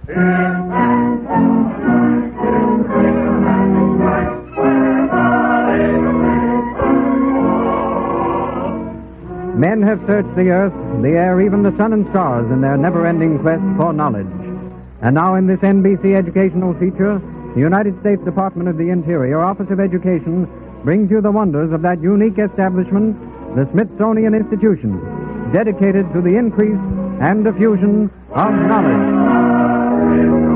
Men have searched the earth, the air, even the sun and stars in their never-ending quest for knowledge. And now in this NBC educational feature, the United States Department of the Interior Office of Education brings you the wonders of that unique establishment, the Smithsonian Institution, dedicated to the increase and diffusion of knowledge.